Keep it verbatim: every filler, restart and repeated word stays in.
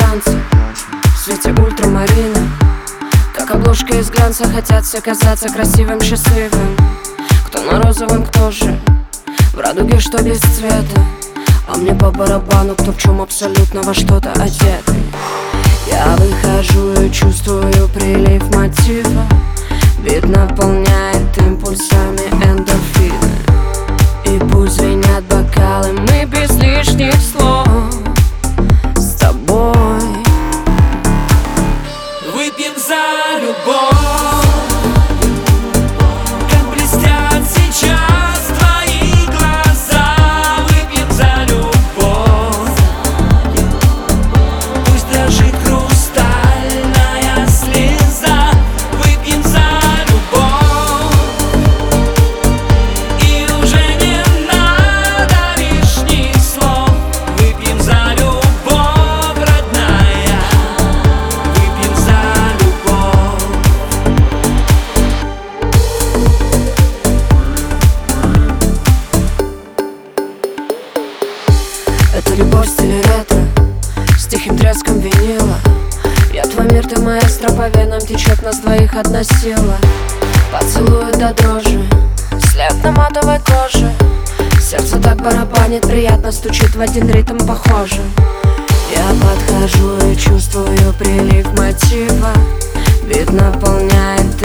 танцы в свете ультрамарина. Как обложка из глянца, хотят все казаться красивым, счастливым. Кто на розовом, кто же в радуге, что без цвета. А мне по барабану, кто в чем абсолютно во что-то одетый. Я выхожу и чувствую прилив мотива. Бит наполняет импульсами эндорфины. И пусть звенят бокалы, мы без лишних слов с тобой выпьем за любовь. Как блестят сейчас твои глаза. Выпьем за любовь. Пусть дрожит хрустальная слеза. Выпьем за любовь. И уже не надо лишних слов. Выпьем за любовь, родная. Выпьем за любовь. Это любовь в стиле ретро, с тихим треском винила. Я твой мир, ты маэстро, по венам течет нас двоих одна сила. Поцелует до дрожи, след на матовой коже. Сердце так барабанит, приятно стучит в один ритм похоже. Я подхожу и чувствую прилив мотива. Бит наполняет